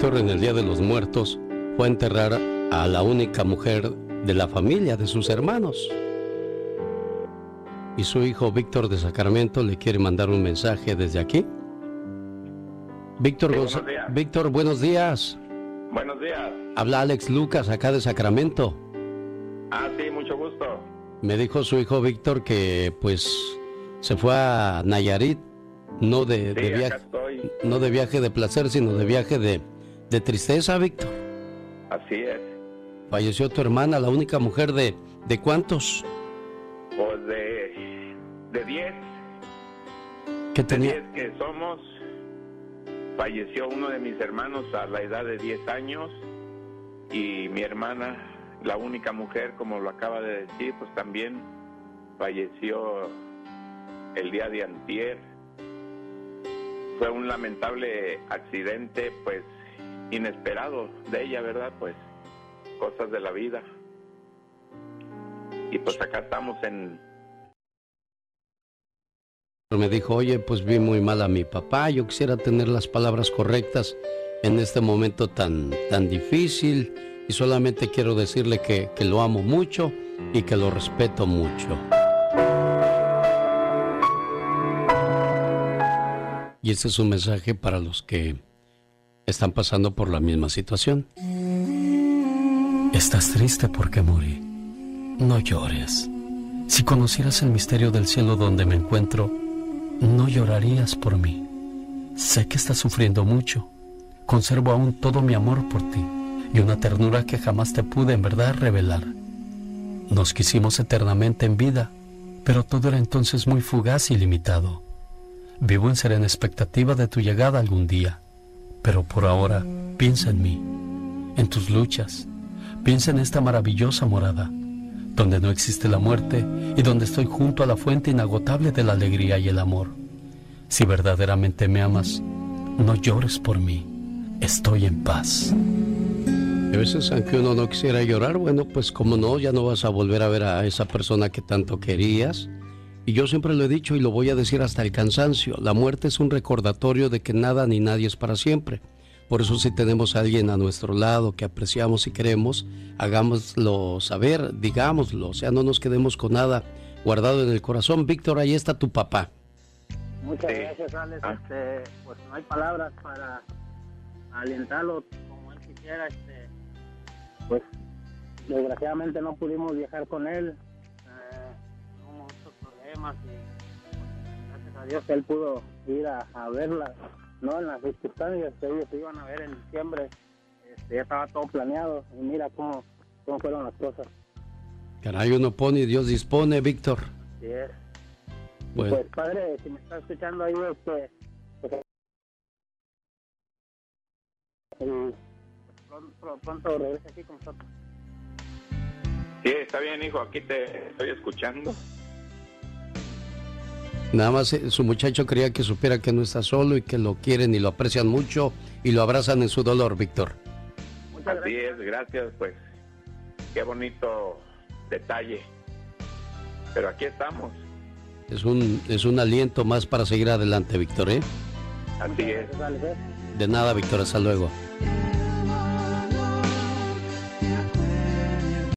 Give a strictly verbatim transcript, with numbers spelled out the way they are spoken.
Víctor en el Día de los Muertos fue a enterrar a la única mujer de la familia, de sus hermanos. Y su hijo Víctor de Sacramento le quiere mandar un mensaje desde aquí. Víctor, sí, Gonz... buenos días. Víctor, buenos días. Buenos días. Habla Alex Lucas, acá de Sacramento. Ah, sí, mucho gusto. Me dijo su hijo Víctor que pues se fue a Nayarit, no de, sí, de viaje, estoy. no de viaje de placer, sino de viaje de, de tristeza, Víctor. Así es. Falleció tu hermana, la única mujer de, ¿de cuántos? Pues de, de diez. ¿Qué tenía? De diez que somos. Falleció uno de mis hermanos a la edad de diez años y mi hermana, la única mujer, como lo acaba de decir, pues también falleció el día de antier. Fue un lamentable accidente, pues, inesperado de ella, ¿verdad? Pues, cosas de la vida. Y pues acá estamos en... Me dijo, oye, pues vi muy mal a mi papá, yo quisiera tener las palabras correctas en este momento tan, tan difícil y solamente quiero decirle que, que lo amo mucho y que lo respeto mucho. Y este es un mensaje para los que están pasando por la misma situación. ¿Estás triste porque morí? No llores. Si conocieras el misterio del cielo donde me encuentro, no llorarías por mí. Sé que estás sufriendo mucho. Conservo aún todo mi amor por ti y una ternura que jamás te pude en verdad revelar. Nos quisimos eternamente en vida, pero todo era entonces muy fugaz y limitado. Vivo en serena expectativa de tu llegada algún día, pero por ahora piensa en mí, en tus luchas. Piensa en esta maravillosa morada, donde no existe la muerte y donde estoy junto a la fuente inagotable de la alegría y el amor. Si verdaderamente me amas, no llores por mí, estoy en paz. A veces, aunque uno no quisiera llorar, bueno, pues como no, ya no vas a volver a ver a esa persona que tanto querías. Y yo siempre lo he dicho y lo voy a decir hasta el cansancio, la muerte es un recordatorio de que nada ni nadie es para siempre. Por eso si tenemos a alguien a nuestro lado que apreciamos y queremos, hagámoslo saber, digámoslo, o sea, no nos quedemos con nada guardado en el corazón. Víctor, ahí está tu papá. Muchas Sí. gracias, Alex. Ah. Este, pues no hay palabras para alentarlo como él quisiera. Este, pues desgraciadamente no pudimos viajar con él. Eh, hubo muchos problemas y pues, gracias a Dios él pudo ir a, a verla. No, en las circunstancias que ellos se iban a ver en diciembre, este, ya estaba todo planeado y mira cómo, cómo fueron las cosas. Caray, uno pone y Dios dispone, Víctor. Así es. Bueno. Pues padre, si me está escuchando ahí, este, pues, y pronto, pronto regrese aquí con nosotros. Sí, está bien, hijo, aquí te estoy escuchando. Nada más eh, su muchacho quería que supiera que no está solo y que lo quieren y lo aprecian mucho y lo abrazan en su dolor, Víctor. Muchas Así gracias. es, gracias, pues. Qué bonito detalle. Pero aquí estamos. Es un, es un aliento más para seguir adelante, Víctor, ¿eh? Así es. Gracias, Alex, ¿eh? De nada, Víctor, hasta luego.